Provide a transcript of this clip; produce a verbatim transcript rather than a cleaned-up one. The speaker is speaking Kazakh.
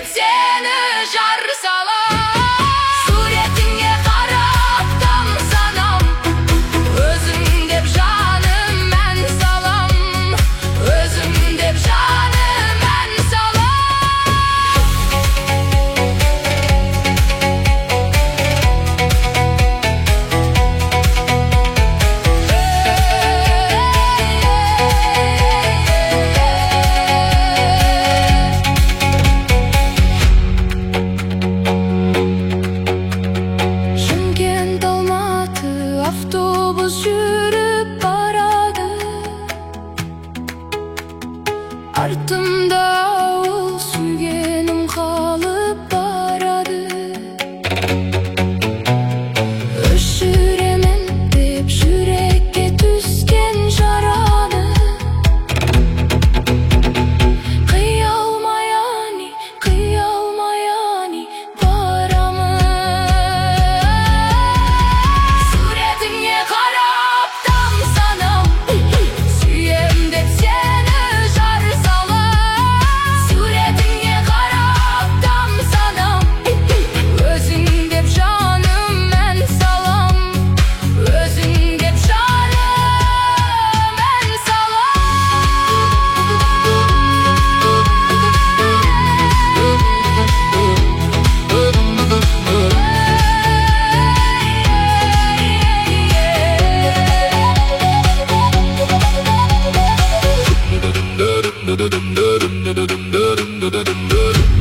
деп сені жар салам. Суретіңе қарап тамсанам, өзің деп жаным ән салам, өзің деп жаным ән автобус жүріп барады, артымда ауыл, сүйгенім қалып барады. Өшіремін деп жүрекке түскен жараны, қия алмай ани, қия алмай ани барамын. Суретіңе қарап тамсанам, сүйем деп сені жар салам. Суретіңе қарап тамсанам, өзің деп жаным ән салам, өзің деп жаным ән салам.